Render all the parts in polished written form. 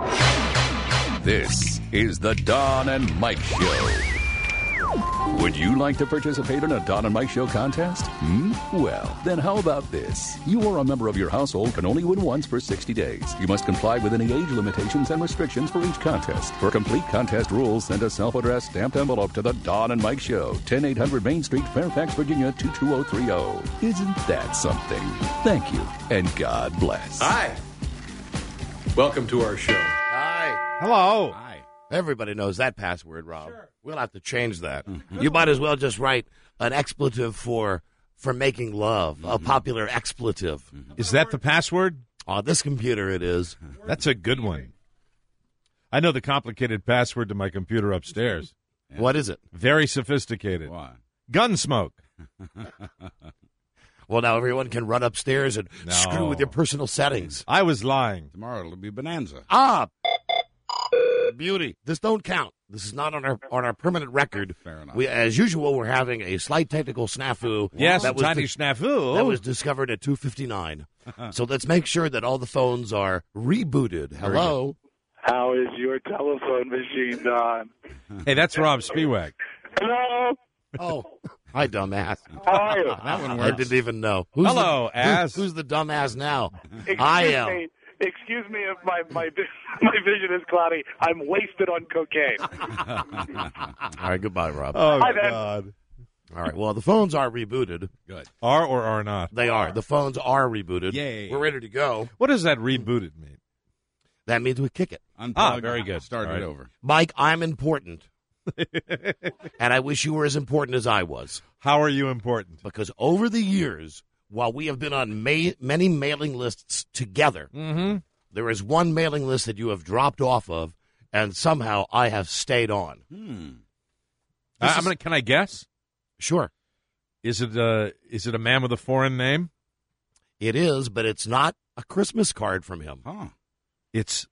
This is the Don and Mike Show. Would you like to participate in a Don and Mike Show contest? Well, then how about this? You or a member of your household can only win once for 60 days. You must comply with any age limitations and restrictions for each contest. For complete contest rules, send a self-addressed stamped envelope to the Don and Mike Show, 10800 Main Street, Fairfax, Virginia, 22030. Isn't that something? Thank you, and God bless. Hi. Welcome to our show. Hi. Hello. Hi. Everybody knows that password, Rob. Sure. We'll have to change that. You might as well just write an expletive for making love, a popular expletive. Is that the password? On this computer it is. That's a good one. I know the complicated password to my computer upstairs. Yeah. What is it? Very sophisticated. Why? Gunsmoke. Well, now everyone can run upstairs and No. screw with your personal settings. I was lying. Tomorrow it'll be Bonanza. Beauty. This don't count. This is not on our permanent record. Fair enough. As usual, we're having a slight technical snafu. Yes, that was tiny snafu. That was discovered at 2:59. So let's make sure that all the phones are rebooted. Hello. How is your telephone machine, Don? Hey, that's Rob Spiewak. Hello? Oh, hi, dumbass. How are you? That one I works. didn't even know. Hello, ass. Who's the dumbass now? Excuse Excuse me if my vision is cloudy. I'm wasted on cocaine. All right, goodbye, Rob. Oh, Hi, Ben. God. All right, well, the phones are rebooted. Good. Are or are not? They are. The phones are rebooted. Yay. We're ready to go. What does that rebooted mean? That means we kick it. Unplug. very good. Start All right. it over. Mike, I'm important. And I wish you were as important as I was. How are you important? Because over the years, while we have been on many mailing lists together, there is one mailing list that you have dropped off of, and somehow I have stayed on. Can I guess? Sure. Is it a man with a foreign name? It is, but it's not a Christmas card from him. Huh. It's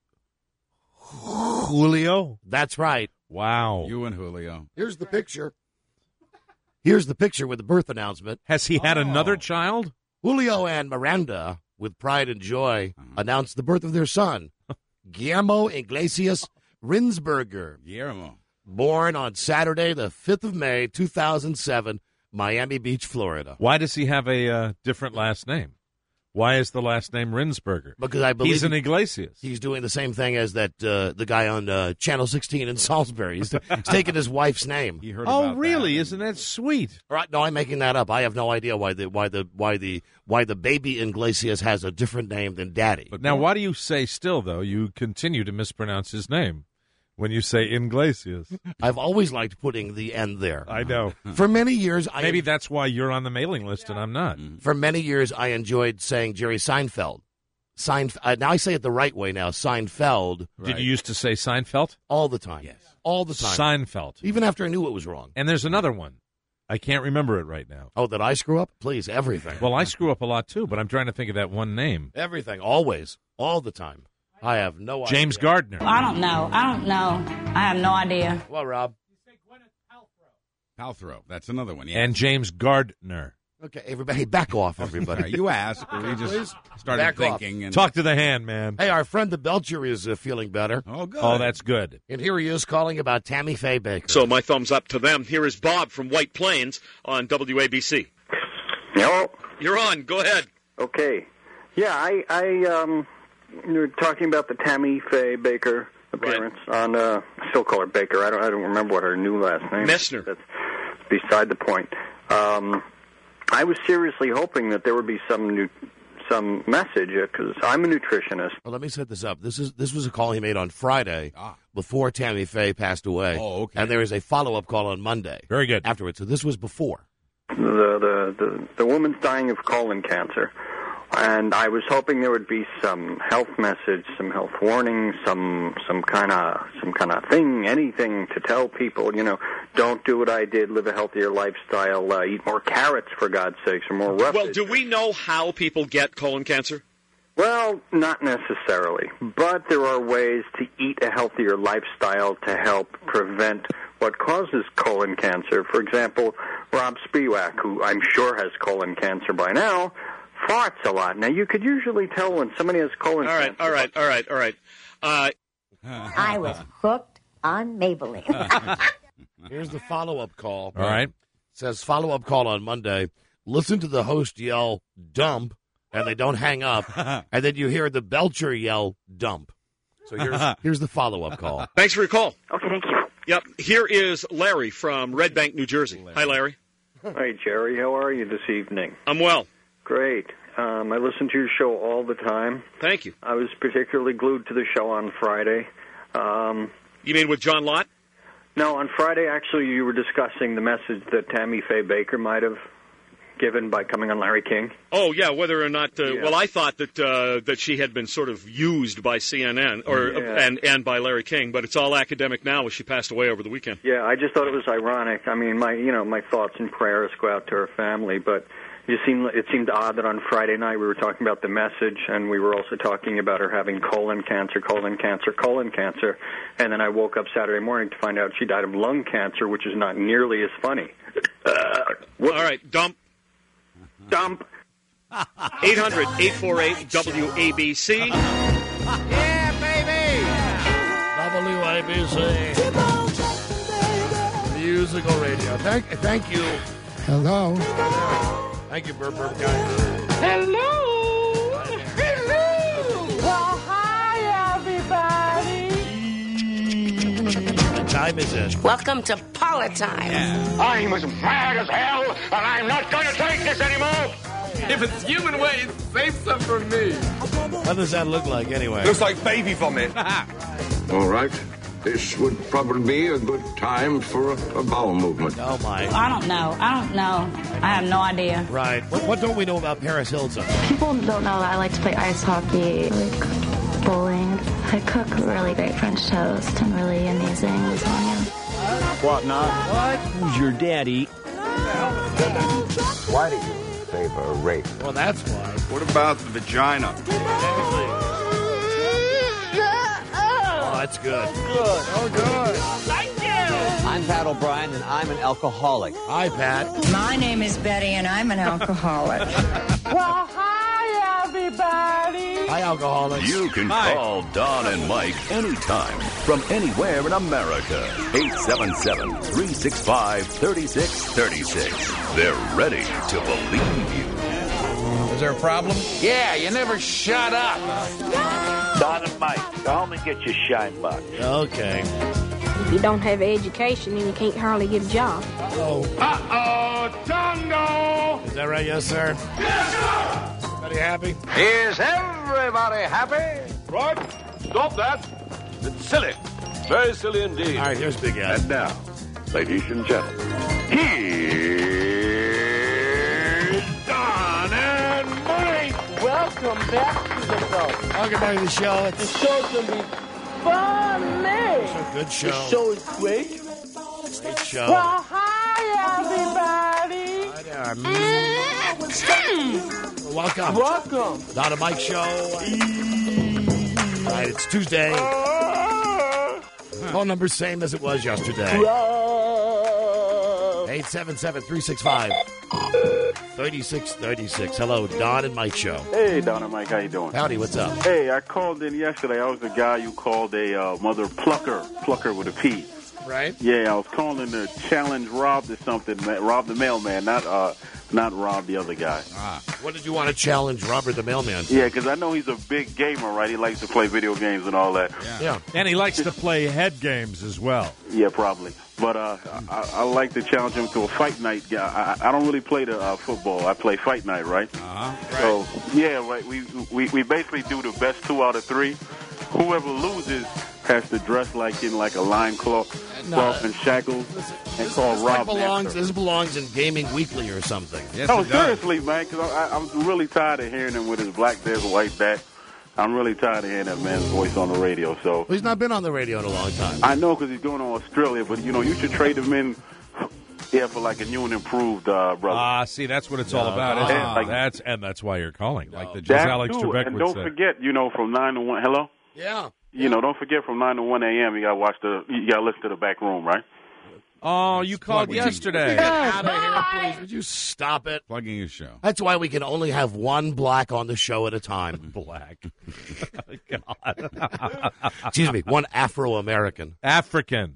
Julio. That's right. Wow. You and Julio. Here's the picture. Here's the picture with the birth announcement. Has he had another child? Julio and Miranda, with pride and joy, announced the birth of their son, Guillermo Iglesias Rinsberger, Guillermo. born on Saturday, the 5th of May, 2007, Miami Beach, Florida. Why does he have a different last name? Why is the last name Rinsberger? Because I believe He's an Iglesias. he's doing the same thing as that the guy on Channel 16 in Salisbury. He's taking his wife's name. He heard Oh, about really? that. Isn't that sweet? Right? No, I'm making that up. I have no idea why the baby Iglesias has a different name than Daddy. But Now, why do you say still, though, you continue to mispronounce his name when you say Iglesias? I've always liked putting the N there. I know. For many years, Maybe that's why you're on the mailing list and I'm not. For many years, I enjoyed saying Jerry Seinfeld. Now I say it the right way now, Seinfeld, Did you used to say Seinfeld? all the time. Yes. All the time. Seinfeld. Even after I knew it was wrong. And there's another one. I can't remember it right now. Oh, did I screw up? Please, everything. Well, I screw up a lot, too, but I'm trying to think of that one name. Everything, always, all the time. I have no idea. James Gardner. I don't know. I have no idea. Well, Rob. Palthrow. That's another one. Yeah. And James Gardner. Okay, everybody, back off, All everybody. right, you asked. We just started Back off. thinking. And Talk to the hand, man. Hey, our friend the Belcher is feeling better. Oh, good. Oh, that's good. And here he is calling about Tammy Faye Baker. So my thumbs up to them. Here is Bob from White Plains on WABC. Hello. You're on. Go ahead. Okay. Yeah, I you were talking about the Tammy Faye Baker appearance on. I still call her Baker. I don't remember what her new last name is. Messner. That's beside the point. I was seriously hoping that there would be some message because I'm a nutritionist. Well, let me set this up. This was a call he made on Friday before Tammy Faye passed away. Oh, okay. And there is a follow-up call on Monday. Very good. Afterwards. So this was before. The woman's dying of colon cancer, and I was hoping there would be some health message, some health warning, some kind of thing, anything to tell people. Don't do what I did. Live a healthier lifestyle. Eat more carrots, for God's sakes, or more roughage. Well, do we know how people get colon cancer? Well, not necessarily, but there are ways to eat a healthier lifestyle to help prevent what causes colon cancer. For example, Rob Spiewak, who I'm sure has colon cancer by now, farts a lot. Now, you could usually tell when somebody has colon cancer. All right. I was hooked on Maybelline. Here's the follow-up call. All right. It says follow-up call on Monday. Listen to the host yell, dump, and they don't hang up. And then you hear the Belcher yell, dump. So here's the follow-up call. Thanks for your call. Okay, thank you. Yep. Here is Larry from Red Bank, New Jersey. Hi, Larry. Hi, Jerry. How are you this evening? I'm well. Great. I listen to your show all the time. Thank you. I was particularly glued to the show on Friday. You mean with John Lott? No, on Friday, actually, you were discussing the message that Tammy Faye Baker might have given by coming on Larry King. Oh, yeah, whether or not... Well, I thought that she had been sort of used by CNN and by Larry King, but it's all academic now as she passed away over the weekend. Yeah, I just thought it was ironic. I mean, my thoughts and prayers go out to her family, but it seemed odd that on Friday night we were talking about the message, and we were also talking about her having colon cancer, and then I woke up Saturday morning to find out she died of lung cancer, which is not nearly as funny. All right, dump. 800-848-WABC. Yeah, baby! WABC. Musical radio. Thank you. Hello. Thank you, Burp Burp guy. Hello. Well, hi, everybody. What time is it? Welcome to Paula Time. I'm as mad as hell, and I'm not going to take this anymore. If it's human waste, save some for me. What does that look like, anyway? Looks like baby vomit. All right. This would probably be a good time for a bowel movement. Oh, my. I don't know. I have no idea. Right. What don't we know about Paris Hilton? People don't know that I like to play ice hockey, like bowling. I cook really great French toast and really amazing lasagna. What not? What? Who's your daddy? Why do you favor rape? Well, that's why. What about the vagina? Oh, that's good. Oh, good. Thank you. I'm Pat O'Brien, and I'm an alcoholic. Hi, Pat. My name is Betty, and I'm an alcoholic. Well, hi, everybody. Hi, alcoholics. You can call Don and Mike anytime from anywhere in America. 877-365-3636. They're ready to believe you. Is there a problem? Yeah, you never shut up. Don and Mike, go home and get your shine box. Okay. If you don't have an education, then you can't hardly get a job. Uh-oh. Tango! Is that right? Yes, sir? Yes, sir! Everybody happy? Is everybody happy? Right? Stop that. It's silly. Very silly indeed. All right, here's Big Ed. And now, ladies and gentlemen, Here's Don and Mike. Welcome back to the show. Welcome back to the show. The show's going to be funny. It's a good show. The show is great. Great show. Well, hi, everybody. Hi there. Welcome. Welcome. Don and Mike show. Right, it's Tuesday. Phone number same as it was yesterday. 877-365-3636. Hello, Don and Mike show. Hey, Don and Mike, how you doing? Howdy, what's up? Hey, I called in yesterday. I was the guy you called a mother plucker with a P. Right? Yeah, I was calling to challenge Rob to something. Rob the mailman, not Rob the other guy. What did you want to challenge Robert the mailman? Yeah, because I know he's a big gamer, right? He likes to play video games and all that. Yeah. And he likes to play head games as well. Yeah, probably. But I like to challenge him to a fight night. I don't really play the football. I play fight night, right? So, yeah, right. We basically do the best 2 out of 3. Whoever loses has to dress like in like a lion cloth and shackles and call Rob. This belongs in Gaming Weekly or something. Yes, no, seriously, man, because I'm really tired of hearing him with his black this, white that. I'm really tired of hearing that man's voice on the radio. So he's not been on the radio in a long time. I know because he's going to Australia, but you should trade him in. Yeah, for like a new and improved brother. See, that's what it's all about. That's why you're calling, like the that Alex too. Trebek And would don't say. forget, from 9 to 1. Hello. Yeah. Don't forget from 9 to 1 a.m. You got to listen to the back room, right? Oh, you called yesterday. Get out of here, please. Would you stop it? Plugging his show. That's why we can only have one black on the show at a time. Black. God. Excuse me, one Afro-American. African.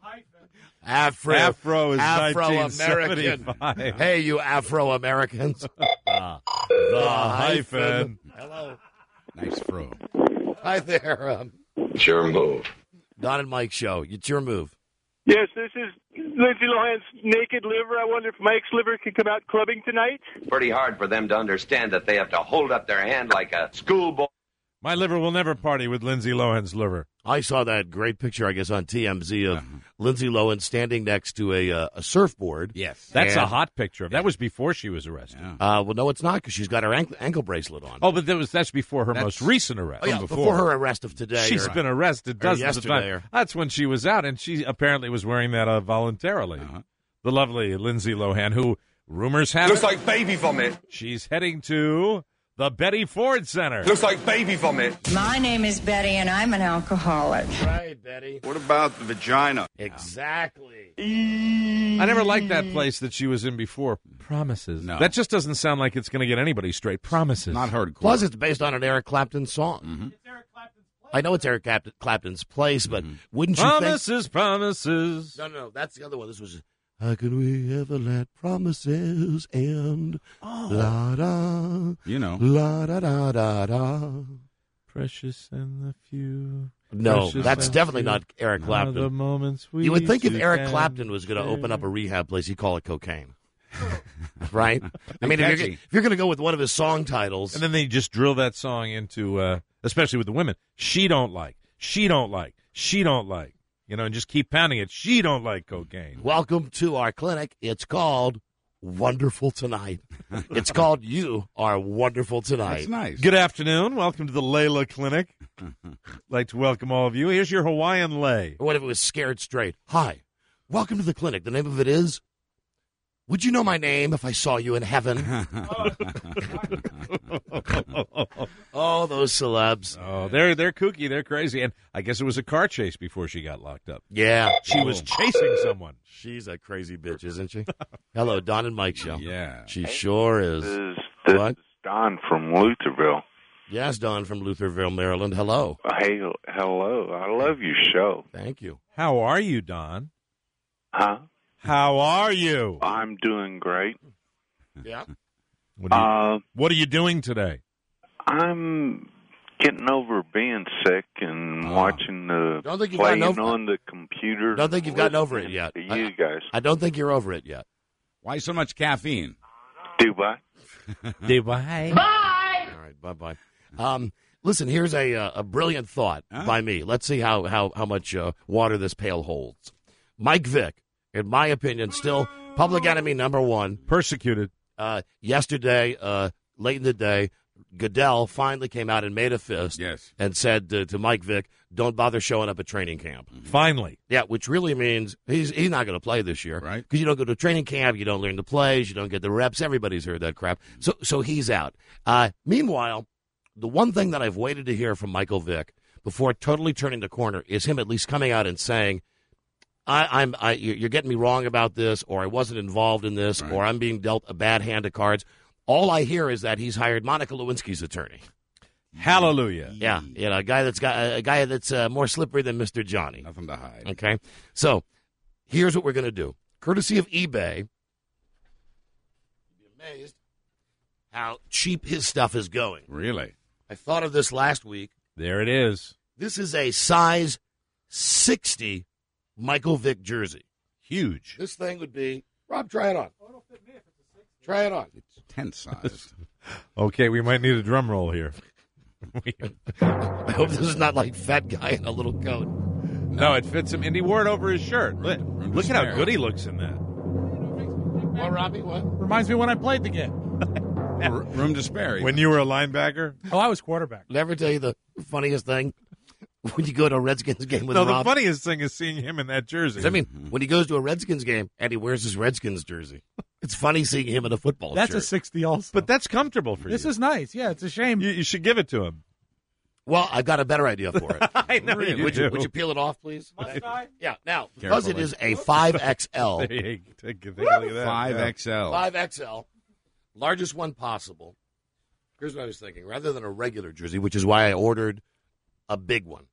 Afro is Afro-American. 1975. Hey, you Afro-Americans. The hyphen. Hello. Nice fro. Hi there. It's your move. Don and Mike show. It's your move. Yes, this is Lindsay Lohan's Naked Liver. I wonder if Mike's liver could come out clubbing tonight. Pretty hard for them to understand that they have to hold up their hand like a schoolboy. My liver will never party with Lindsay Lohan's liver. I saw that great picture, I guess, on TMZ of Lindsay Lohan standing next to a surfboard. Yes. That's a hot picture. That was before she was arrested. Yeah. Well, no, it's not, because she's got her ankle bracelet on. Oh, but that's before her most recent arrest. Oh, yeah, before her arrest of today. She's been arrested dozens of times. That's when she was out, and she apparently was wearing that voluntarily. The lovely Lindsay Lohan, who, rumors have Looks it, like baby vomit. she's heading to the Betty Ford Center. Looks like baby vomit. My name is Betty, and I'm an alcoholic. Right, Betty. What about the vagina? Exactly. I never liked that place that she was in before. Promises. No. That just doesn't sound like it's going to get anybody straight. Promises. Not hardcore. Plus, it's based on an Eric Clapton song. Mm-hmm. It's Eric Clapton's place. I know it's Eric Clapton's place, but wouldn't you Promises, promises. No, that's the other one. This was, how can we ever let promises end? La-da. You know. La-da-da-da-da. Precious and the few. No, that's definitely not Eric Clapton. The moments you would think if Eric Clapton was going to open up a rehab place, he'd call it Cocaine. Right? I mean, if you're going to go with one of his song titles. And then they just drill that song into, especially with the women, she don't like, she don't like, she don't like. You know, and just keep pounding it. She don't like cocaine. Welcome to our clinic. It's called Wonderful Tonight. It's called You Are Wonderful Tonight. That's nice. Good afternoon. Welcome to the Layla Clinic. Like to welcome all of you. Here's your Hawaiian lay. What if it was scared straight? Hi, welcome to the clinic. The name of it is, would you know my name if I saw you in heaven? Oh, those celebs. Oh, they're kooky. They're crazy. And I guess it was a car chase before she got locked up. Yeah. She was chasing someone. She's a crazy bitch, isn't she? Hello, Don and Mike show. Yeah. She sure is. This What? is Don from Lutherville. Yes, Don from Lutherville, Maryland. Hello. Hey, hello. I love your show. Thank you. How are you, Don? Huh? How are you? I'm doing great. Yeah. What are you doing today? I'm getting over being sick and watching the Don't think you've playing gotten over- on the computer. Don't think you've gotten over it yet. To you guys. I don't think you're over it yet. Why so much caffeine? Dubai. Dubai. Bye! All right, bye-bye. Listen, here's a brilliant thought by me. Let's see how much water this pail holds. Mike Vick, in my opinion, still public enemy number one. Persecuted. Yesterday, late in the day, Goodell finally came out and made a fist and said to Mike Vick, don't bother showing up at training camp. Finally. Yeah, which really means he's not going to play this year. Right. Because you don't go to training camp, you don't learn the plays, you don't get the reps. Everybody's heard that crap. So he's out. Meanwhile, the one thing that I've waited to hear from Michael Vick before totally turning the corner is him at least coming out and saying, you're getting me wrong about this, or I wasn't involved in this, or I'm being dealt a bad hand of cards. All I hear is that he's hired Monica Lewinsky's attorney. Hallelujah. Yeah, a guy that's more slippery than Mr. Johnny. Nothing to hide. Okay, so here's what we're going to do. Courtesy of eBay, you'd be amazed how cheap his stuff is going. Really? I thought of this last week. There it is. This is a size 60 Michael Vick jersey. Huge. This thing would be, Rob, try it on. Try it on. It's tent sized. Okay, we might need a drum roll here. I hope this is not like fat guy in a little coat. No, it fits him, and he wore it over his shirt. Look at how good he looks in that. What, Robbie? What? Reminds me when I played the game. Room to spare. When you were a linebacker? Oh, I was quarterback. Never tell you the funniest thing? When you go to a Redskins game with Rob. Rob. The funniest thing is seeing him in that jersey. I mean, when he goes to a Redskins game and he wears his Redskins jersey, it's funny seeing him in a football That's shirt. a 60 also. But that's comfortable for you. This is nice. Yeah, it's a shame. You should give it to him. Well, I've got a better idea for it. I know you would do. Would you peel it off, please? Must I? Yeah. Now, because it is a 5XL. There you go. Take a look at that. 5XL. 5XL, largest one possible. Here's what I was thinking. Rather than a regular jersey, which is why I ordered a big one.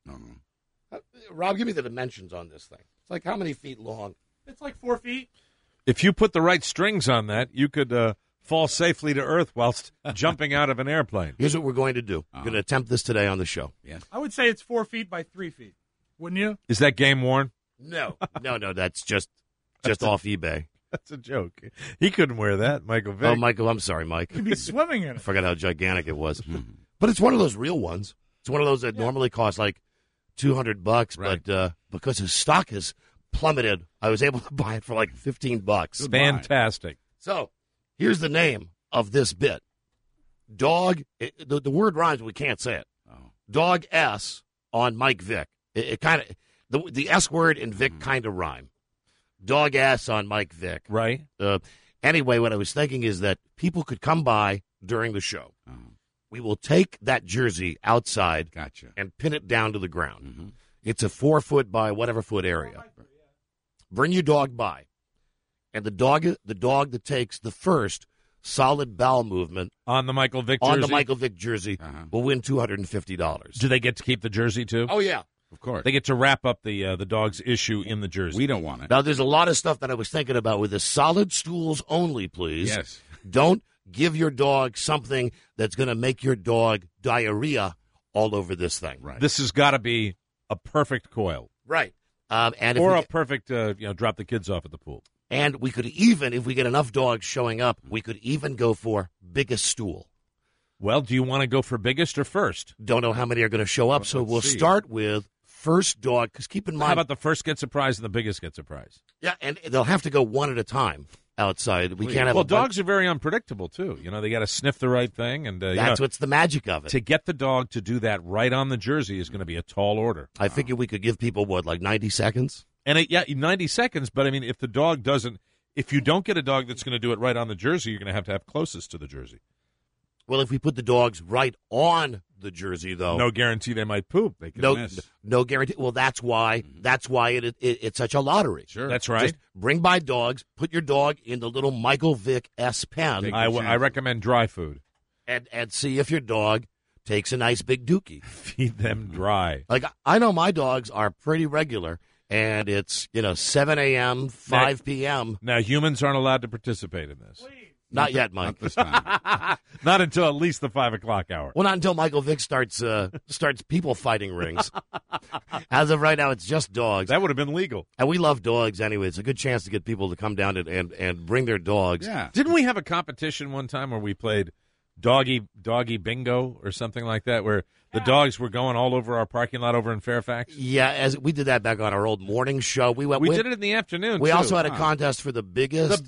Rob, give me the dimensions on this thing. It's like how many feet long? It's like 4 feet. If you put the right strings on that, you could fall safely to earth whilst jumping out of an airplane. Here's what we're going to do. We're going to attempt this today on the show. Yes. I would say it's 4 feet by 3 feet. Wouldn't you? Is that game worn? No. No, that's just off eBay. That's a joke. He couldn't wear that, Michael Vick. Oh, Michael, I'm sorry, Mike. You'd be swimming in I it. forgot how gigantic it was. But it's one of those real ones. It's one of those that normally cost like $200, Right. but because his stock has plummeted, I was able to buy it for like $15. Fantastic. So here's the name of this bit. Dog, the word rhymes, but we can't say it. Dog S on Mike Vick. It kind of, the S word and Vic kind of rhyme. Dog S on Mike Vick. Right. Anyway, what I was thinking is that people could come by during the show. We will take that jersey outside and pin it down to the ground. It's a 4 foot by whatever foot area. Bring your dog by. And the dog that takes the first solid bowel movement on the Michael Vick jersey, will win $250. Do they get to keep the jersey too? Oh, yeah. Of course. They get to wrap up the dog's issue in the jersey. We don't want it. Now, there's a lot of stuff that I was thinking about with this. Solid stools only, please. Yes. Don't give your dog something that's going to make your dog diarrhea all over this thing. Right. This has got to be a perfect coil. Right. And or a perfect, drop the kids off at the pool. And we could even, if we get enough dogs showing up, we could even go for biggest stool. Well, do you want to go for biggest or first? Don't know how many are going to show up, so we'll start with first dog, because keep in mind. How about the first gets a prize and the biggest gets a prize? Yeah, and they'll have to go one at a time outside. We can't have. Well, dogs are very unpredictable too. They got to sniff the right thing, and that's what's the magic of it. To get the dog to do that right on the jersey is going to be a tall order. I figure we could give people like 90 seconds. And 90 seconds. But I mean, if you don't get a dog that's going to do it right on the jersey, you're going to have closest to the jersey. Well, if we put the dogs right on the jersey, though, no guarantee they might poop. They could miss. No guarantee. Well, that's why it's such a lottery. Sure, that's right. Just bring by dogs. Put your dog in the little Michael Vick S pen. I recommend dry food, and see if your dog takes a nice big dookie. Feed them dry. Like I know my dogs are pretty regular, and it's 7 a.m., 5 p.m. Now humans aren't allowed to participate in this. Not yet, Mike. Not this time. Not until at least the 5 o'clock hour. Well, not until Michael Vick starts people fighting rings. As of right now, it's just dogs. That would have been legal. And we love dogs anyway. It's a good chance to get people to come down and bring their dogs. Yeah. Didn't we have a competition one time where we played doggy bingo or something like that, where the dogs were going all over our parking lot over in Fairfax? Yeah, as we did that back on our old morning show. We did it in the afternoon. We too. also had a contest for the biggest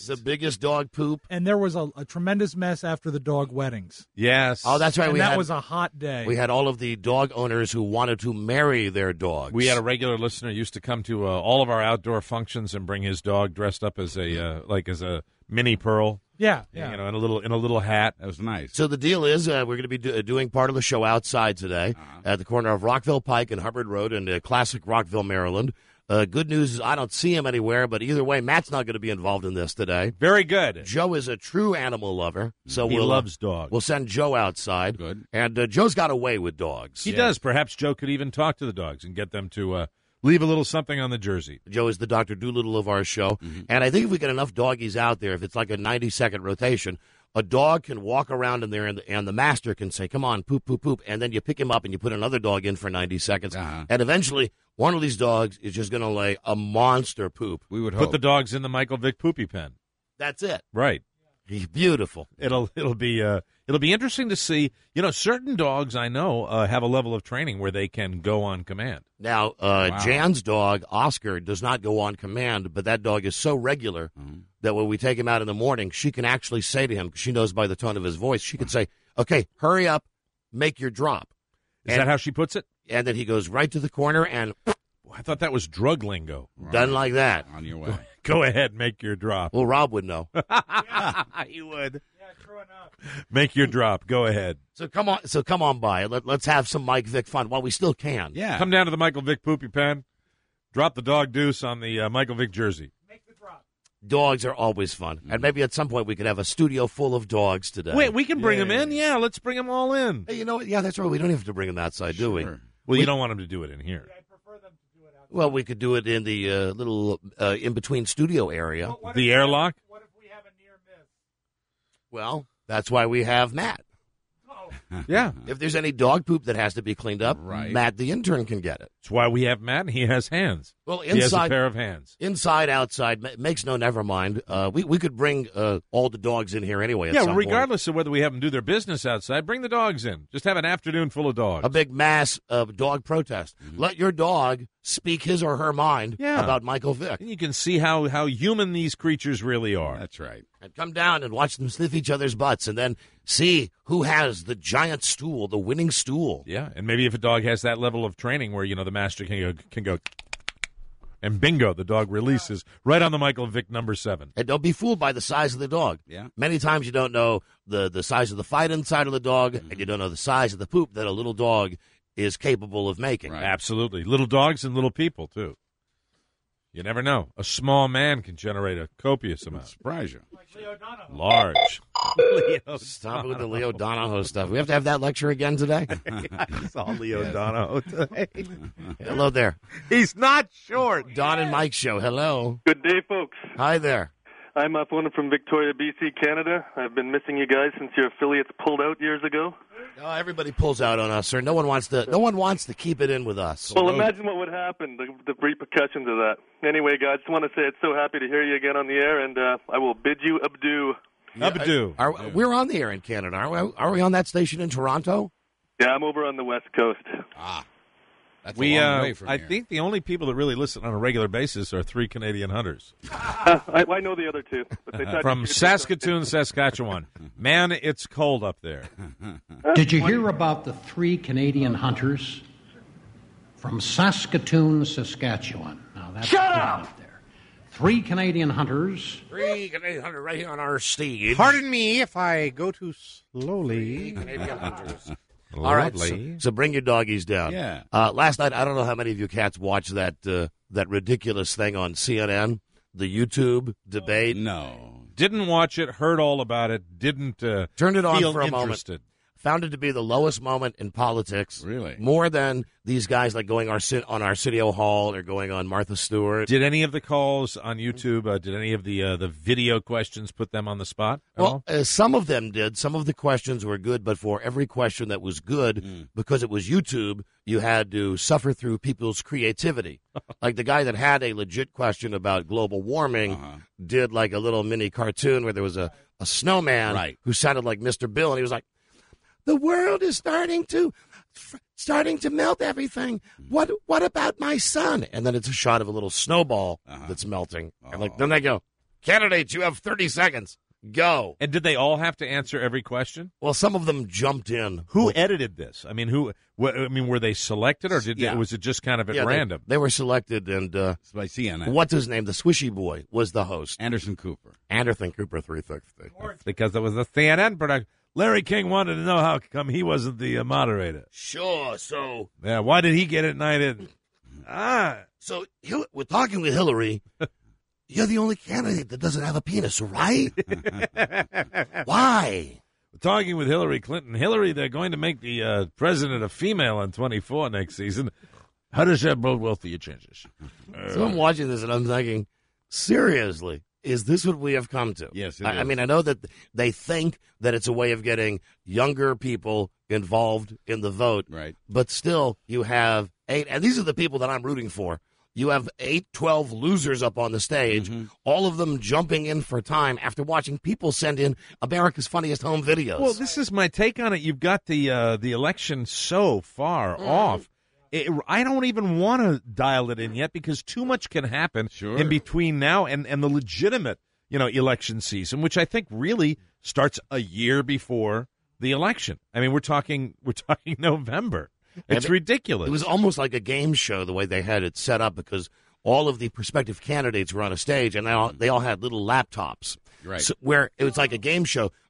dog poop. And there was a tremendous mess after the dog weddings. Yes. Oh, that's right. And that was a hot day. We had all of the dog owners who wanted to marry their dogs. We had a regular listener who used to come to all of our outdoor functions and bring his dog dressed up as a mini Pearl. Yeah. In a little hat. That was nice. So the deal is we're going to be doing part of the show outside today at the corner of Rockville Pike and Hubbard Road in classic Rockville, Maryland. Good news is I don't see him anywhere, but either way, Matt's not going to be involved in this today. Very good. Joe is a true animal lover, so he loves dogs. We'll send Joe outside. Good. And Joe's got a way with dogs. He does. Perhaps Joe could even talk to the dogs and get them to leave a little something on the jersey. Joe is the Dr. Doolittle of our show. And I think if we get enough doggies out there, if it's like a 90-second rotation, a dog can walk around in there and the master can say, come on, poop, poop, poop. And then you pick him up and you put another dog in for 90 seconds. And eventually, one of these dogs is just going to lay a monster poop. We would put the dogs in the Michael Vick poopy pen. That's it. Right. He's beautiful. It'll be interesting to see. Certain dogs I know have a level of training where they can go on command. Now, Jan's dog, Oscar, does not go on command, but that dog is so regular that when we take him out in the morning, she can actually say to him, because she knows by the tone of his voice, she can say, okay, hurry up, make your drop. Is that how she puts it? And then he goes right to the corner and... I thought that was drug lingo. Done like that. On your way. Go ahead, make your drop. Well, Rob would know. You would. Make your drop. Go ahead. So come on by. Let's have some Mike Vick fun while we still can. Yeah. Come down to the Michael Vick Poopy Pen. Drop the dog deuce on the Michael Vick jersey. Dogs are always fun. And maybe at some point we could have a studio full of dogs today. Wait, we can bring them in? Yeah, let's bring them all in. Hey, you know what? Yeah, that's right. We don't have to bring them outside, do we? Well, you don't want them to do it in here. Well, we could do it in the little in-between studio area. The airlock? Well, that's why we have Matt. Yeah. If there's any dog poop that has to be cleaned up, Right. Matt, the intern, can get it. That's why we have Matt, and he has hands. Well, he has a pair of hands. Inside, outside, makes no never mind. We could bring all the dogs in here anyway. At Yeah, some regardless of whether we have them do their business outside, bring the dogs in. Just have an afternoon full of dogs. point. A big mass dog protest. Let your dog speak his or her mind about Michael Vick. And you can see how human these creatures really are. That's right. And come down and watch them sniff each other's butts, and then see who has the giant stool, the winning stool. Yeah, and maybe if a dog has that level of training where, the master can go, and bingo, the dog releases right on the Michael Vick number 7. And don't be fooled by the size of the dog. Yeah. Many times you don't know the size of the fight inside of the dog, and you don't know the size of the poop that a little dog is capable of making. Right. Absolutely. Little dogs and little people, too. You never know. A small man can generate a copious amount. Surprise you. Large. Stop with the Leo Donahoe stuff. We have to have that lecture again today? It's all Leo Donahoe today. Hello there. He's not short. Don and Mike show. Hello. Good day, folks. Hi there. I'm phoning from Victoria, BC, Canada. I've been missing you guys since your affiliates pulled out years ago. Oh, everybody pulls out on us, sir. No one wants to keep it in with us. Well, imagine what would happen, the repercussions of that. Anyway, guys, just want to say it's so happy to hear you again on the air, and I will bid you adieu. We're on the air in Canada. Are we on that station in Toronto? Yeah, I'm over on the West Coast. That's a long way from I here. think the only people that really listen on a regular basis are 3 Canadian hunters. I know the other two. But they From Saskatoon, Saskatchewan. Man, it's cold up there. Did you hear about the 3 Canadian hunters from Saskatoon, Saskatchewan? Now that's Shut cold up! up there. 3 Canadian hunters. 3 Canadian hunters right here on our stage. Pardon me if I go too slowly. 3 Canadian hunters. Lovely. All right, so bring your doggies down. Yeah. Last night, I don't know how many of you cats watched that ridiculous thing on CNN, the YouTube debate. No. Didn't watch it, heard all about it, didn't Turned it on feel for a interested. moment. Found it to be the lowest moment in politics. Really? More than these guys like going on Arsenio Hall or going on Martha Stewart. Did any of the calls on YouTube, did any of the video questions put them on the spot at all? Some of them did. Some of the questions were good, but for every question that was good, because it was YouTube, you had to suffer through people's creativity. Like the guy that had a legit question about global warming did like a little mini cartoon where there was a snowman who sounded like Mr. Bill, and he was like, the world is starting to melt everything. What about my son? And then it's a shot of a little snowball that's melting. And then they go, candidates, you have 30 seconds. Go. And did they all have to answer every question? Well, some of them jumped in. Who edited this? I mean, were they selected, or was it just kind of at random? They were selected, and by CNN. What's his name? The Swishy Boy was the host. Anderson Cooper. 360. Because it was a CNN production. Larry King wanted to know how come he wasn't the moderator. Sure, so... Yeah, why did he get it and I didn't? So, we're talking with Hillary. You're the only candidate that doesn't have a penis, right? Why? We're talking with Hillary Clinton. Hillary, they're going to make the president a female in 24 next season. How does that bode well for your chances? So I'm watching this and I'm thinking, seriously, is this what we have come to? Yes, it I is. mean, I know that they think that it's a way of getting younger people involved in the vote. Right. But still, you have 8, and these are the people that I'm rooting for. You have 12 losers up on the stage, all of them jumping in for time after watching people send in America's Funniest Home Videos. Well, this is my take on it. You've got the election so far off. I don't even want to dial it in yet because too much can happen in between now and the legitimate, election season, which I think really starts a year before the election. I mean, we're talking November. It's ridiculous. It was almost like a game show the way they had it set up because all of the prospective candidates were on a stage and they all had little laptops. Right. So, where it was like a game show.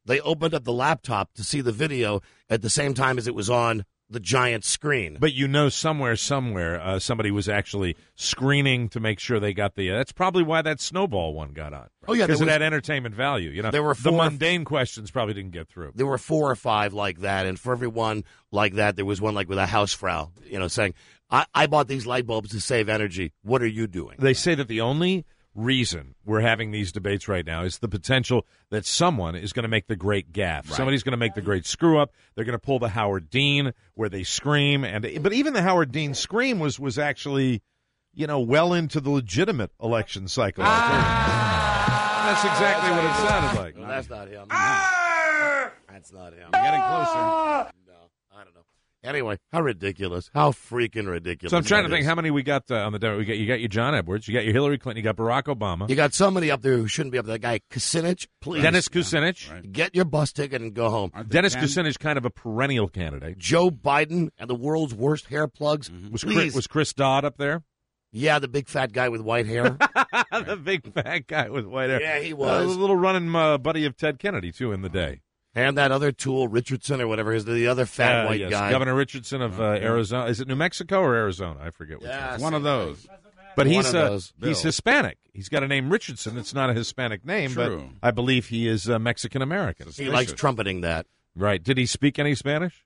they opened up the laptop to see the video at the same time as it was on the giant screen. But somewhere, somebody was actually screening to make sure they got the. That's probably why that Snowball one got on. Oh yeah, because it had entertainment value. There were the mundane questions probably didn't get through. There were 4 or 5 like that, and for every one like that, there was one like with a housefrau, saying, "I bought these light bulbs to save energy. What are you doing?" They say that the only reason we're having these debates right now is the potential that someone is going to make the great gaffe. Right. Somebody's going to make the great screw up. They're going to pull the Howard Dean where they scream, but even the Howard Dean scream was actually, well into the legitimate election cycle. That's exactly what it sounded like. Well, that's not him. That's not him. You're getting closer. No, I don't know. Anyway, how ridiculous. How freaking ridiculous. So I'm trying to think how many we got on the demo. You got your John Edwards, you got your Hillary Clinton, you got Barack Obama. You got somebody up there who shouldn't be up there. That guy Kucinich, please. Dennis Kucinich. Right. Get your bus ticket and go home. Dennis Kucinich, kind of a perennial candidate. Joe Biden and the world's worst hair plugs. Mm-hmm. Was Chris Dodd up there? Yeah, the big fat guy with white hair. The big fat guy with white hair. Yeah, he was. A little running buddy of Ted Kennedy, too, in the day. And that other tool, Richardson or whatever, is the other fat white guy. Governor Richardson of Arizona. Is it New Mexico or Arizona? I forget which one. One of those. But he's Hispanic. He's got a name Richardson. It's not a Hispanic name, but I believe he is Mexican-American. He likes trumpeting that. Right. Did he speak any Spanish?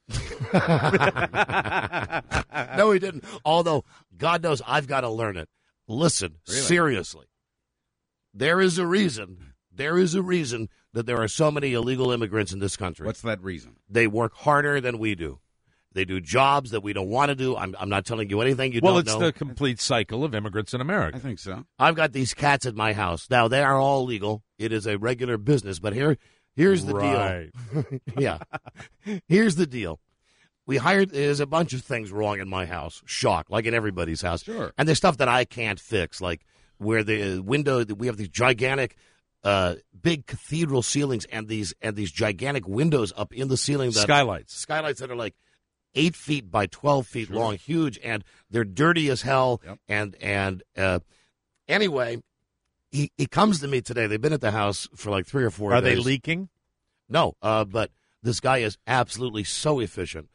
No, he didn't. Although, God knows, I've got to learn it. Listen, seriously. There is a reason that there are so many illegal immigrants in this country. What's that reason? They work harder than we do. They do jobs that we don't want to do. I'm not telling you anything you don't know. Well, it's the complete cycle of immigrants in America. I think so. I've got these cats at my house. Now, they are all legal. It is a regular business. But here's the deal. Yeah. Here's the deal. There's a bunch of things wrong in my house. Shock, like in everybody's house. Sure. And there's stuff that I can't fix, like where the window, we have these gigantic big cathedral ceilings and these gigantic windows up in the ceiling. Skylights that are like 8 feet by 12 feet long, huge, and they're dirty as hell. Yep. And anyway, he comes to me today. They've been at the house for like 3 or 4 days. Are they leaking? No, but this guy is absolutely so efficient.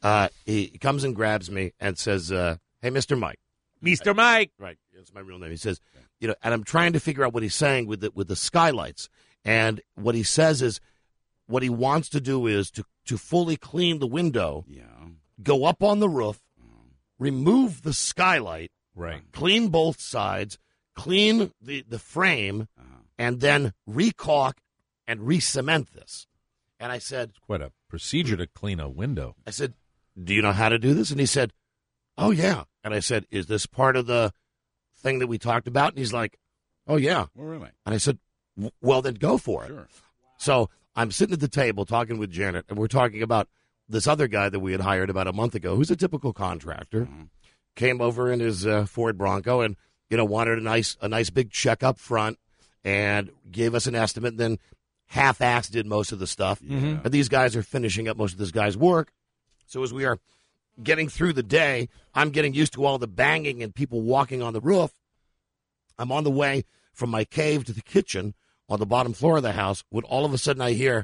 He comes and grabs me and says, "Hey, Mr. Mike." Mr. Mike. Right. That's my real name. He says, and I'm trying to figure out what he's saying with the skylights. And what he says is what he wants to do is to fully clean the window, go up on the roof, remove the skylight, clean both sides, clean the frame, and then re-caulk and re-cement this. And I said... It's quite a procedure to clean a window. I said, "Do you know how to do this?" And he said, "Oh, yeah." And I said, "Is this part of the thing that we talked about?" And he's like, "Oh, yeah." Well, really? And I said, "Well, then go for it." Sure. So I'm sitting at the table talking with Janet, and we're talking about this other guy that we had hired about a month ago, who's a typical contractor, came over in his Ford Bronco and, wanted a nice big check up front and gave us an estimate, and then half-assed did most of the stuff. Yeah. And these guys are finishing up most of this guy's work. So as we are getting through the day, I'm getting used to all the banging and people walking on the roof. I'm on the way from my cave to the kitchen on the bottom floor of the house when all of a sudden I hear,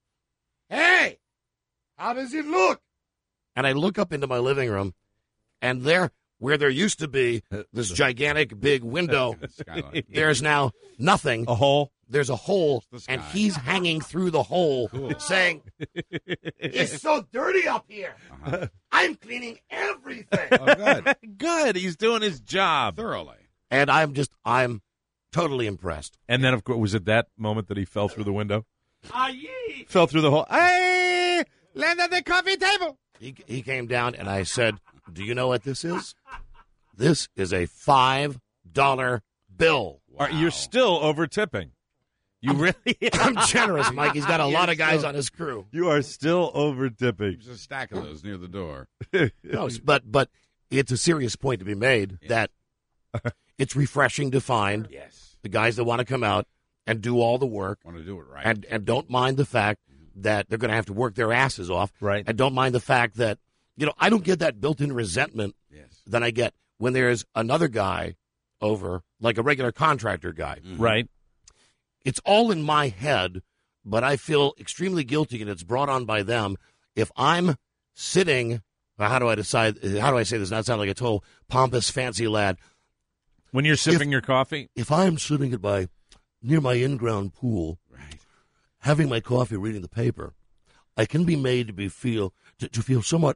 "Hey, how does it look?" And I look up into my living room, and there, where there used to be this gigantic big window, there's now nothing. A hole? There's a hole, and he's hanging through the hole saying, "It's so dirty up here. I'm cleaning everything." Oh, good. Good. He's doing his job. Thoroughly. And I'm totally impressed. And then, of course, was it that moment that he fell through the window? Fell through the hole. Hey, land on the coffee table. He came down, and I said, "Do you know what this is? This is a $5 bill." Wow. You're still over tipping. You really? I'm generous, Mike. He's got a lot of guys on his crew. You are still over tipping. There's a stack of those near the door. No, but it's a serious point to be made that it's refreshing to find the guys that want to come out and do all the work. Want to do it right. And don't mind the fact that they're going to have to work their asses off. Right. And don't mind the fact that, I don't get that built-in resentment that I get when there's another guy over, like a regular contractor guy. Right. It's all in my head but I feel extremely guilty, and it's brought on by them. If I'm sitting, how do I say this not sound like a total pompous, fancy lad? When you're sipping your coffee? If I'm sitting near my in-ground pool, having my coffee, reading the paper, I can be made to feel somewhat,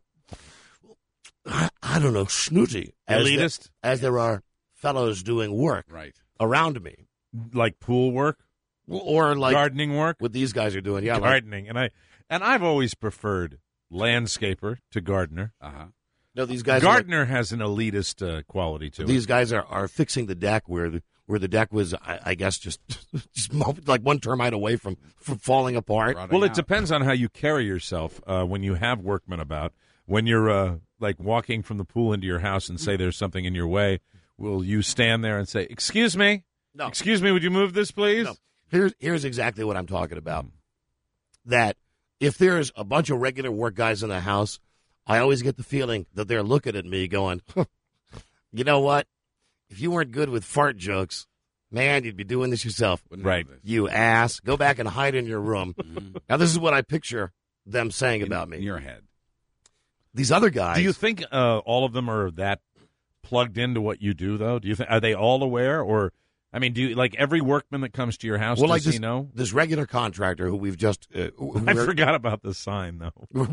I don't know, snooty. Elitist? As there are fellows doing work around me. Like pool work? Or like gardening work? What these guys are doing, yeah. Gardening. And I've always preferred landscaper to gardener. No, these guys gardener has an elitist quality to it. These guys are fixing the deck where the deck was, I guess, just like one termite away from falling apart. Well, it depends on how you carry yourself when you have workmen about. When you're like walking from the pool into your house and say there's something in your way, will you stand there and say, "Excuse me, no. Excuse me, would you move this, please?" No. Here's exactly what I'm talking about. That if there's a bunch of regular work guys in the house, I always get the feeling that they're looking at me going, you know what? If you weren't good with fart jokes, man, you'd be doing this yourself. Right. You ass. Go back and hide in your room. Now, this is what I picture them saying about me. In your head. These other guys. Do you think all of them are that plugged into what you do, though? Do you think, are they all aware? Or, I mean, do you, like every workman that comes to your house, does he know? This regular contractor who we've just... I forgot about the sign, though.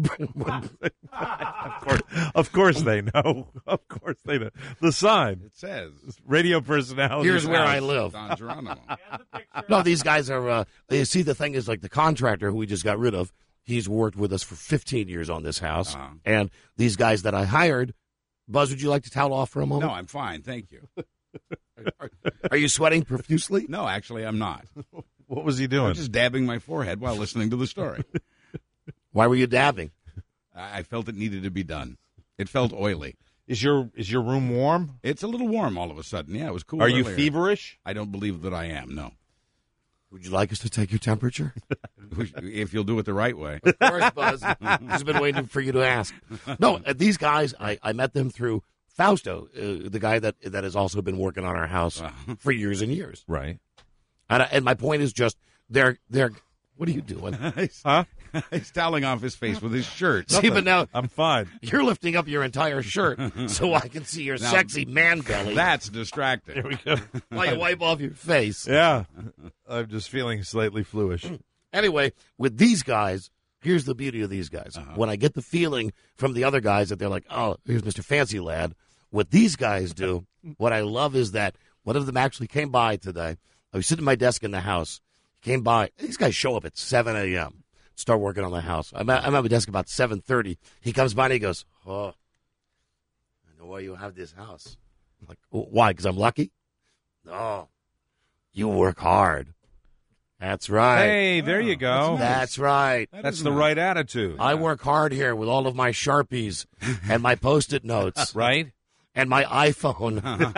Of course they know. Of course they know. The sign. It says. Radio personality. Here's where I live. Don Geronimo. No, these guys are... you see, the thing is, like, the contractor who we just got rid of, he's worked with us for 15 years on this house. And these guys that I hired... Buzz, would you like to towel off for a moment? No, I'm fine. Thank you. Are you sweating profusely? No, actually, I'm not. What was he doing? I'm just dabbing my forehead while listening to the story. Why were you dabbing? I felt it needed to be done. It felt oily. Is your room warm? It's a little warm all of a sudden. Yeah, it was cool. Are earlier. you feverish? I don't believe that I am, no. Would you like us to take your temperature? If you'll do it the right way. Of course, Buzz. He's been waiting for you to ask. No, these guys, I met them through Fausto, the guy that has also been working on our house for years and years. Right. And my point is just, they're what are you doing? Huh? He's toweling off his face with his shirt. See, but now I'm fine. You're lifting up your entire shirt so I can see your sexy man belly. That's distracting. Here we go. While you wipe off your face. Yeah. I'm just feeling slightly fluish. Anyway, with these guys, here's the beauty of these guys. When I get the feeling from the other guys that they're like, oh, here's Mr. Fancy Lad. What these guys do, what I love is that one of them actually came by today. I was sitting at my desk in the house. He came by. These guys show up at 7 a.m. Start working on the house. I'm at my desk about 7:30. He comes by and he goes, oh, I know why you have this house. I'm like, why? Because I'm lucky? No. You work hard. That's right. Hey, there you go. That's right. That's the right attitude. I work hard here with all of my Sharpies and my Post-it notes. Right? And my iPhone.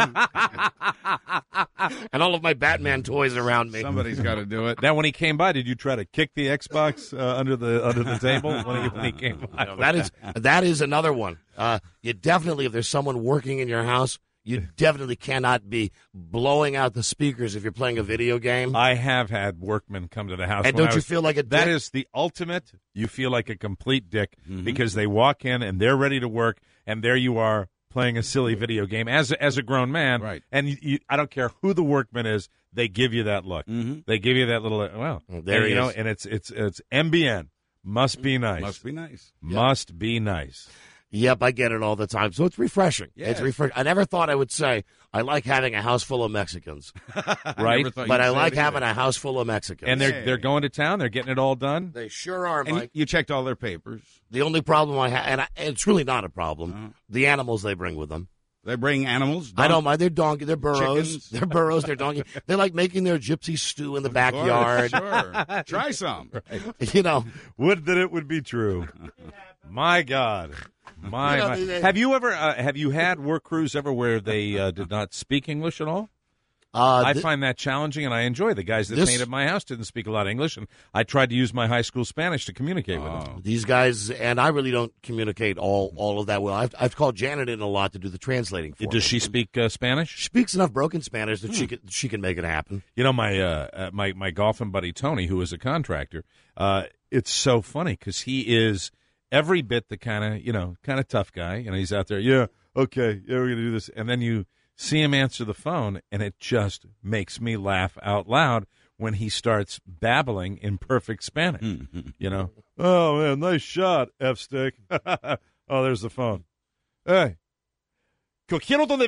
And all of my Batman toys around me. Somebody's got to do it. Now, when he came by, did you try to kick the Xbox under the table when he came by? No, that is another one. You definitely, if there's someone working in your house, you definitely cannot be blowing out the speakers if you're playing a video game. I have had workmen come to the house. And don't you feel like a dick? That is the ultimate. You feel like a complete dick because they walk in and they're ready to work, and there you are playing a silly video game as a grown man. Right. And I don't care who the workman is, they give you that look. They give you that little, well, there you know, and it's MBN. Must be nice. Must be nice. Must be nice. Yep, I get it all the time. So it's refreshing. Yeah. It's refreshing. I never thought I would say I like having a house full of Mexicans. Right? But I like having a house full of Mexicans. And they're going to town. They're getting it all done. They sure are, Mike. And you checked all their papers. The only problem I have, and it's really not a problem, the animals they bring with them. They bring animals? I don't mind. They're donkey. They're burros. Chickens? They're burros. They're donkey. They like making their gypsy stew in the backyard. Sure. Try some. Right. You know. Would that it would be true. My God. My. Have you had work crews ever where they did not speak English at all? I find that challenging, and I enjoy the guys that painted my house didn't speak a lot of English, and I tried to use my high school Spanish to communicate with them. These guys, and I really don't communicate all of that well. I've called Janet in a lot to do the translating for me. Does she speak Spanish? She speaks enough broken Spanish that she can make it happen. You know, my golfing buddy Tony, who is a contractor, it's so funny because he is every bit the kind of tough guy. You know, he's out there, yeah, okay, yeah, we're gonna do this, and then you see him answer the phone, and it just makes me laugh out loud when he starts babbling in perfect Spanish. You know, oh man, nice shot, F-stick. Oh, there's the phone. Hey. I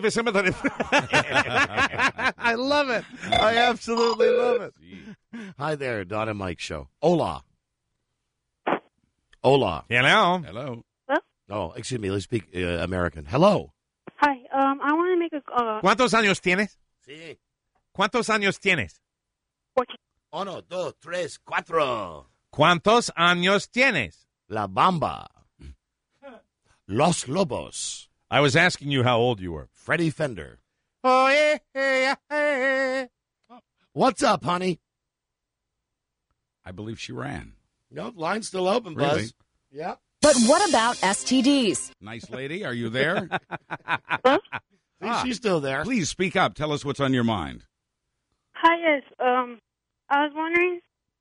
love it. I absolutely love it. Hi there, Don and Mike Show. Hola. Hola. Hello. Hello. Oh, excuse me. Let's speak American. Hello. Hi, I want to make a... ¿Cuántos años tienes? Sí. ¿Cuántos años tienes? 1, 2, 3, 4. ¿Cuántos años tienes? La Bamba. Los Lobos. I was asking you how old you were. Freddie Fender. Oh, yeah. What's up, honey? I believe she ran. No, line's still open, Buzz. Really? Yeah. But what about STDs? Nice lady, are you there? She's still there. Please speak up. Tell us what's on your mind. Hi, yes. I was wondering...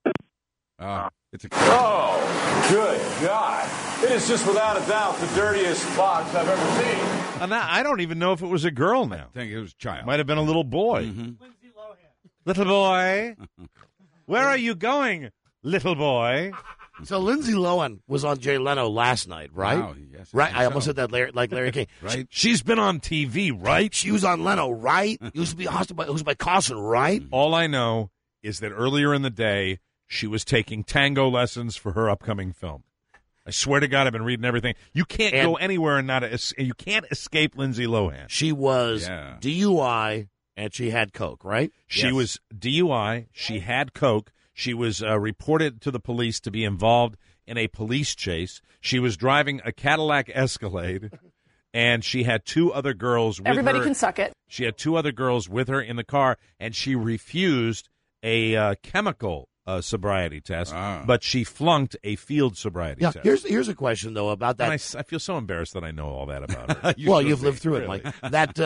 It's a... Oh, good God. It is just without a doubt the dirtiest box I've ever seen. And I don't even know if it was a girl now. I think it was a child. Might have been a little boy. Lindsay Lohan. Little boy, where are you going, little boy? So Lindsay Lohan was on Jay Leno last night, right? Wow, yes, right. I so. almost said that like Larry King. Right. She's been on TV, right? She was on Leno, right? Used to be hosted by Carson, right? All I know is that earlier in the day, she was taking tango lessons for her upcoming film. I swear to God, I've been reading everything. You can't go anywhere and you can't escape Lindsay Lohan. She was DUI and she had coke, right? She was DUI. She had coke. She was reported to the police to be involved in a police chase. She was driving a Cadillac Escalade, and she had two other girls with her. Everybody can suck it. She had two other girls with her in the car, and she refused a chemical sobriety test, but she flunked a field sobriety test. Here's a question, though, about that. And I feel so embarrassed that I know all that about her. You've lived through it, Mike. That,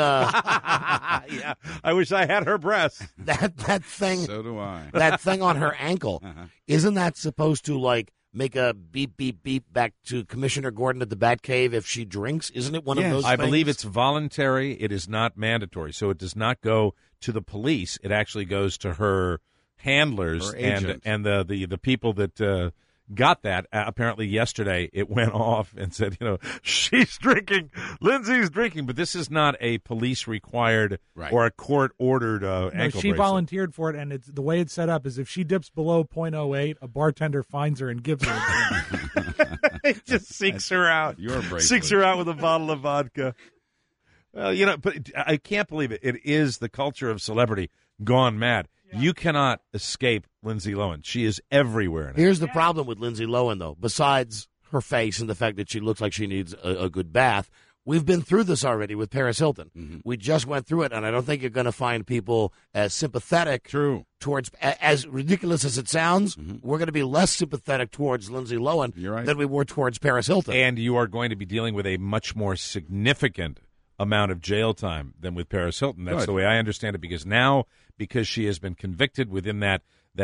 yeah, I wish I had her breasts. That thing. So do I. That thing on her ankle, isn't that supposed to, like, make a beep, beep, beep back to Commissioner Gordon at the Batcave if she drinks? Isn't it one of those I things? believe it's voluntary. It is not mandatory. So it does not go to the police. It actually goes to her handlers and the people that got that. Apparently yesterday it went off and said, she's drinking, Lindsay's drinking, but this is not a police required or a court ordered ankle she bracelet. volunteered for it, and it's the way it's set up is if she dips below 0.08, a bartender finds her and gives her a drink. It just seeks her out. Seeks her out with a bottle of vodka. Well, but I can't believe it. It is the culture of celebrity gone mad. You cannot escape Lindsay Lohan. She is everywhere now. Here's the problem with Lindsay Lohan, though. Besides her face and the fact that she looks like she needs a good bath, we've been through this already with Paris Hilton. Mm-hmm. We just went through it, and I don't think you're going to find people as sympathetic towards, as ridiculous as it sounds, we're going to be less sympathetic towards Lindsay Lohan than we were towards Paris Hilton. And you are going to be dealing with a much more significant amount of jail time than with Paris Hilton. That's the way I understand it, because she has been convicted within that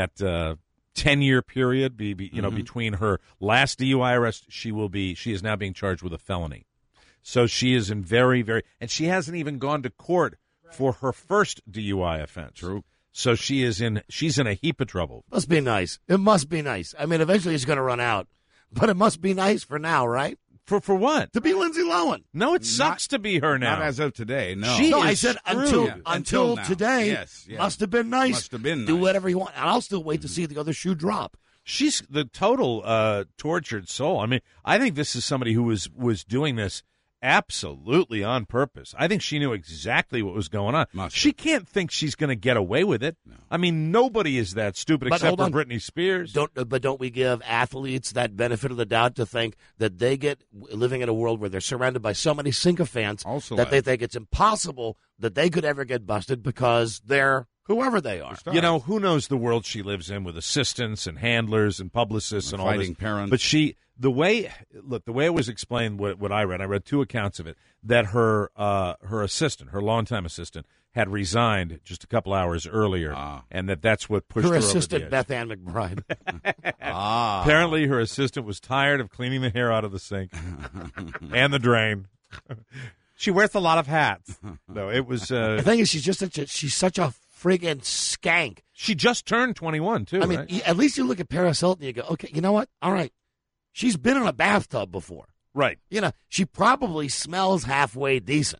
10-year period between her last DUI arrest. She is now being charged with a felony. So she is in very, very, and she hasn't even gone to court for her first DUI offense. True. So she's in a heap of trouble. Must be nice. It must be nice. I mean, eventually it's going to run out, but it must be nice for now, right? For what? To be Lindsay Lohan. No, it sucks to be her now. Not as of today, no. I said until today. Yes. Must have been nice. Must have been nice. Do whatever you want. And I'll still wait to see the other shoe drop. She's the total tortured soul. I mean, I think this is somebody who was doing this Absolutely on purpose. I think she knew exactly what was going on. She can't think she's going to get away with it. No. I mean, nobody is that stupid except for Britney Spears. Don't we give athletes that benefit of the doubt to think that they get living in a world where they're surrounded by so many sycophants that they think it's impossible that they could ever get busted because they're whoever they are. You know, who knows the world she lives in with assistants and handlers and publicists and all this. Fighting parents. But the way it was explained, what I read 2 accounts of it, that her assistant, her longtime assistant, had resigned just a couple hours earlier, and that's what pushed her assistant, over the edge. Beth Ann McBride. Apparently, her assistant was tired of cleaning the hair out of the sink and the drain. She wears a lot of hats. No, it was. The thing is, she's such a friggin' skank. She just turned 21 too. I mean, right? At least you look at Paris Hilton, and you go, okay, you know what? All right, she's been in a bathtub before. Right. You know, she probably smells halfway decent.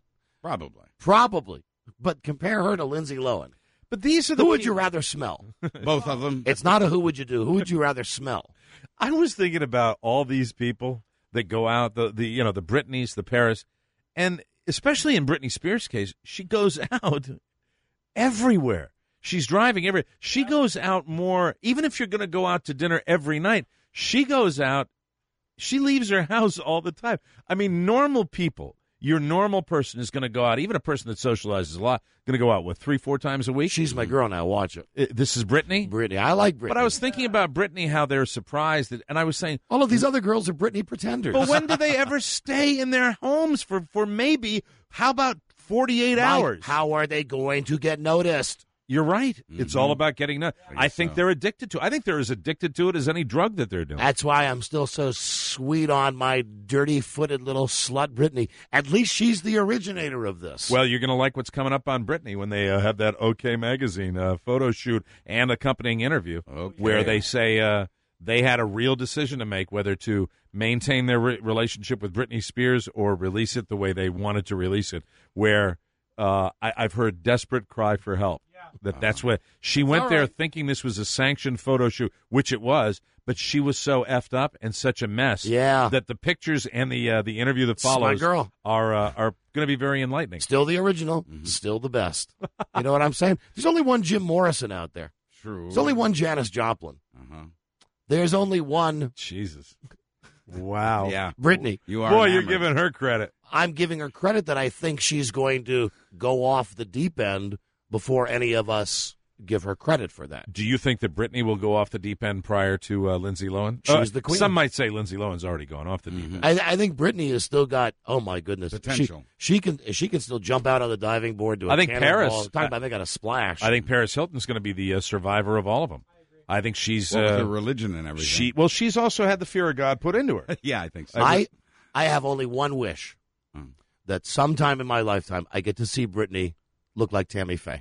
Probably. But compare her to Lindsay Lohan. But these are who would you rather smell? Both of them. It's not a who would you do. Who would you rather smell? I was thinking about all these people that go out, the Britneys, the Paris, and especially in Britney Spears' case, she goes out everywhere. She's driving everywhere. She goes out more, even if you're going to go out to dinner every night, she goes out. She leaves her house all the time. I mean, normal people, your normal person is going to go out, even a person that socializes a lot, going to go out, 3-4 times a week? She's my girl now. Watch it. This is Britney? Britney. I like Britney. But I was thinking about Britney, how they're surprised, and I was saying, all of these other girls are Britney pretenders. But when do they ever stay in their homes for maybe, how about 48 hours? How are they going to get noticed? You're right. Mm-hmm. It's all about getting noticed. I think they're addicted to it. I think they're as addicted to it as any drug that they're doing. That's why I'm still so sweet on my dirty-footed little slut Britney. At least she's the originator of this. Well, you're going to like what's coming up on Britney when they have that OK Magazine photo shoot and accompanying interview where they say they had a real decision to make whether to maintain their relationship with Britney Spears or release it the way they wanted to release it, where I've heard desperate cry for help. That's what she went there thinking this was a sanctioned photo shoot, which it was, but she was so effed up and such a mess that the pictures and the interview that follows are going to be very enlightening. Still the original, still the best. You know what I'm saying? There's only one Jim Morrison out there. True. There's only one Janis Joplin. There's only one. Jesus. Wow. Yeah. Britney. You are. Boy, you're giving her credit. I'm giving her credit that I think she's going to go off the deep end before any of us give her credit for that. Do you think that Britney will go off the deep end prior to Lindsay Lohan? She's the queen. Some might say Lindsay Lohan's already gone off the deep end. I think Britney has still got, oh my goodness, potential. She can still jump out on the diving board. Do a cannonball. Talking about they got a splash. I think Paris Hilton's going to be the survivor of all of them. I think she's her religion and everything. She's also had the fear of God put into her. Yeah, I think so. I have only one wish, that sometime in my lifetime I get to see Britney look like Tammy Faye.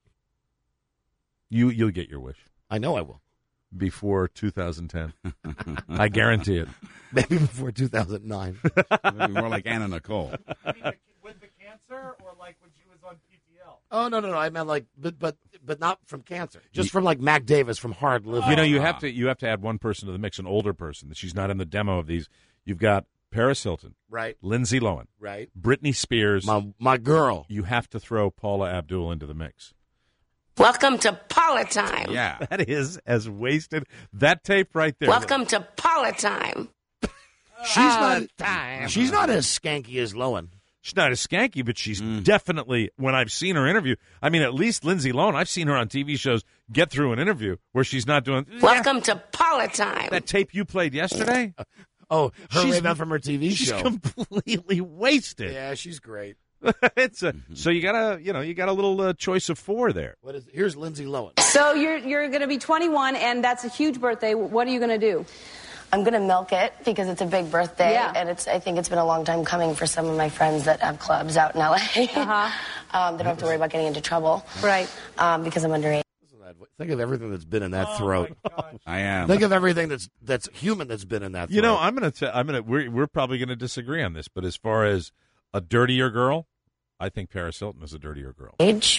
You'll get your wish. I know I will. Before 2010. I guarantee it. Maybe before 2009. Maybe more like Anna Nicole. With the cancer or like when she was on PTL? Oh, no. I meant like, but not from cancer. Just from like Mac Davis from Hard Living. You know, you have to add one person to the mix, an older person. She's not in the demo of these. You've got Paris Hilton. Right. Lindsay Lohan. Right. Britney Spears. My girl. You have to throw Paula Abdul into the mix. Welcome to Paula time. Yeah. That is as wasted. That tape right there. Welcome to Paula time. She's not as skanky as Lohan. She's not as skanky, but she's definitely, when I've seen her interview, I mean, at least Lindsay Lohan, I've seen her on TV shows get through an interview where she's not doing... Welcome to Paula time. That tape you played yesterday? Her rebound from her TV show. She's completely wasted. Yeah, she's great. So you got a little choice of 4 there. Here's Lindsay Lohan. So you're going to be 21, and that's a huge birthday. What are you going to do? I'm going to milk it because it's a big birthday, and I think it's been a long time coming for some of my friends that have clubs out in LA. They don't have to worry about getting into trouble, right? Because I'm underage. Think of everything that's been in that throat. I am. Think of everything that's human that's been in that throat. You know, we're probably going to disagree on this, but as far as a dirtier girl, I think Paris Hilton is a dirtier girl. Age.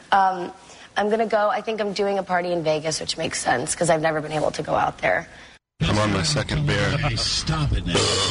I'm going to go. I think I'm doing a party in Vegas, which makes sense because I've never been able to go out there. I'm on my second beer. Stop it now.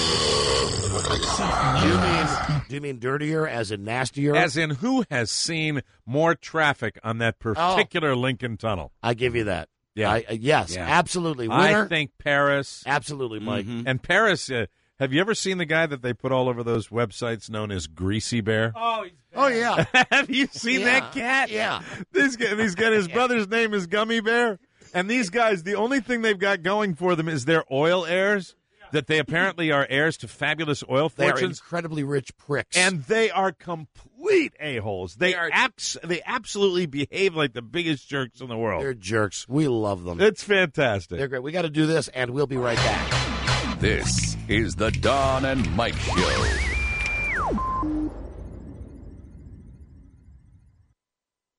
Do you mean dirtier as in nastier? As in, who has seen more traffic on that particular Lincoln Tunnel? I give you that. Yeah. Yes, absolutely. Winner? I think Paris. Absolutely, Mike. Mm-hmm. And Paris, have you ever seen the guy that they put all over those websites known as Greasy Bear? Oh, yeah. Have you seen that cat? Yeah. His brother's name is Gummy Bear. And these guys, the only thing they've got going for them is their oil heirs, that they apparently are heirs to fabulous oil fortunes. They are incredibly rich pricks. And they are complete a-holes. They absolutely behave like the biggest jerks in the world. They're jerks. We love them. It's fantastic. They're great. We got to do this, and we'll be right back. This is the Don and Mike Show.